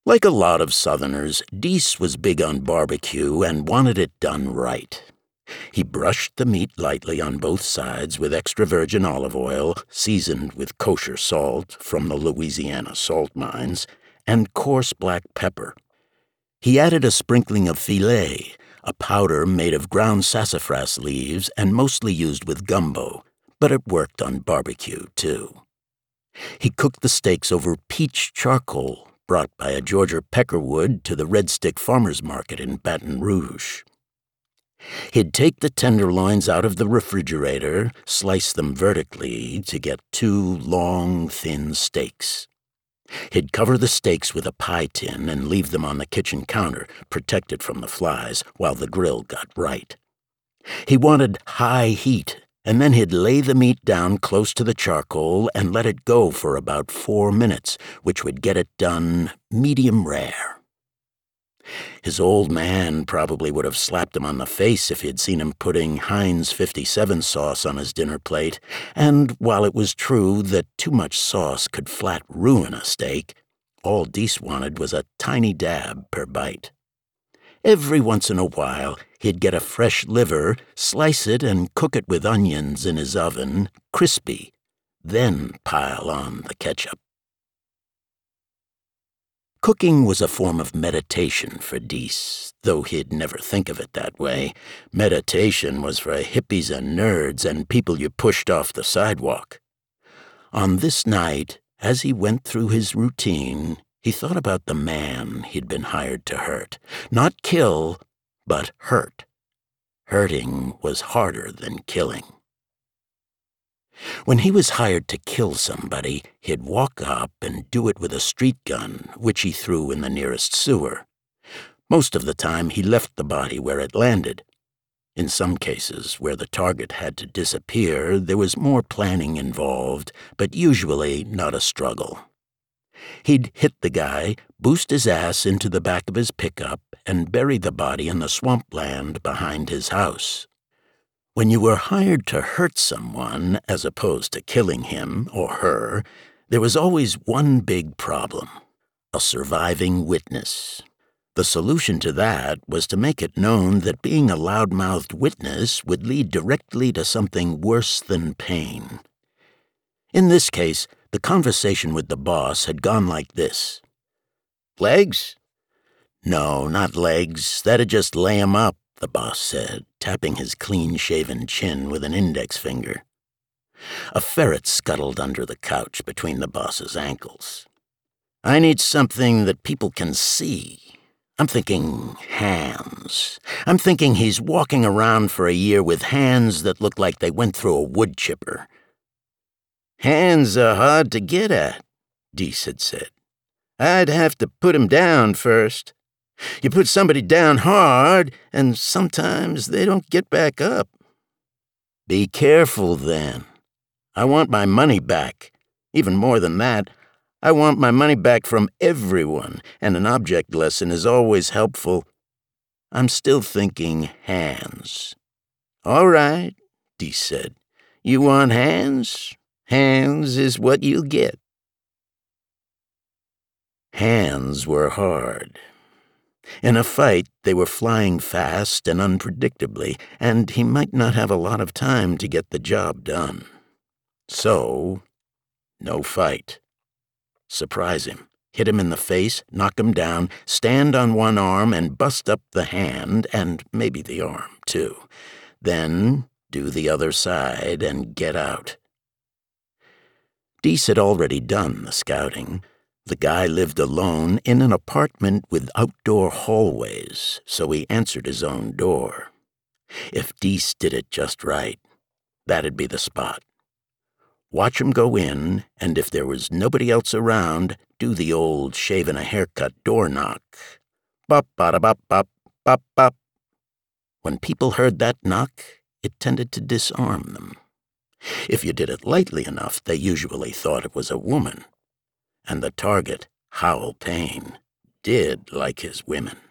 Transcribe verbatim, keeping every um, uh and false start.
Like a lot of Southerners, Deese was big on barbecue and wanted it done right. He brushed the meat lightly on both sides with extra virgin olive oil, seasoned with kosher salt from the Louisiana salt mines, and coarse black pepper. He added a sprinkling of filet, a powder made of ground sassafras leaves and mostly used with gumbo, but it worked on barbecue, too. He cooked the steaks over peach charcoal, brought by a Georgia peckerwood to the Red Stick Farmers Market in Baton Rouge. He'd take the tenderloins out of the refrigerator, slice them vertically to get two long, thin steaks. He'd cover the steaks with a pie tin and leave them on the kitchen counter, protected from the flies, while the grill got right. He wanted high heat, and then he'd lay the meat down close to the charcoal and let it go for about four minutes, which would get it done medium rare. His old man probably would have slapped him on the face if he'd seen him putting Heinz fifty-seven sauce on his dinner plate, and while it was true that too much sauce could flat ruin a steak, all Deese wanted was a tiny dab per bite. Every once in a while, he'd get a fresh liver, slice it and cook it with onions in his oven, crispy, then pile on the ketchup. Cooking was a form of meditation for Deese, though he'd never think of it that way. Meditation was for hippies and nerds and people you pushed off the sidewalk. On this night, as he went through his routine, he thought about the man he'd been hired to hurt. Not kill, but hurt. Hurting was harder than killing. When he was hired to kill somebody, he'd walk up and do it with a street gun, which he threw in the nearest sewer. Most of the time, he left the body where it landed. In some cases, where the target had to disappear, there was more planning involved, but usually not a struggle. He'd hit the guy, boost his ass into the back of his pickup, and bury the body in the swampland behind his house. When you were hired to hurt someone, as opposed to killing him or her, there was always one big problem: a surviving witness. The solution to that was to make it known that being a loudmouthed witness would lead directly to something worse than pain. In this case, the conversation with the boss had gone like this. "Legs?" "No, not legs. That'd just lay 'em up," the boss said, tapping his clean-shaven chin with an index finger. A ferret scuttled under the couch between the boss's ankles. "I need something that people can see. I'm thinking hands. I'm thinking he's walking around for a year with hands that look like they went through a wood chipper." "Hands are hard to get at," Deese had said. "I'd have to put 'em down first. You put somebody down hard, and sometimes they don't get back up." "Be careful, then. I want my money back. Even more than that, I want my money back from everyone, and an object lesson is always helpful. I'm still thinking hands." "All right," Deese said. "You want hands? Hands is what you'll get." Hands were hard. In a fight, they were flying fast and unpredictably, and he might not have a lot of time to get the job done. So, no fight. Surprise him, hit him in the face, knock him down, stand on one arm and bust up the hand, and maybe the arm, too. Then do the other side and get out. Deese had already done the scouting. The guy lived alone in an apartment with outdoor hallways, so he answered his own door. If Deese did it just right, that'd be the spot. Watch him go in, and if there was nobody else around, do the old shaving-a-haircut door knock. Bop-bada-bop-bop, bop-bop. When people heard that knock, it tended to disarm them. If you did it lightly enough, they usually thought it was a woman. And the target, Howell Payne, did like his women.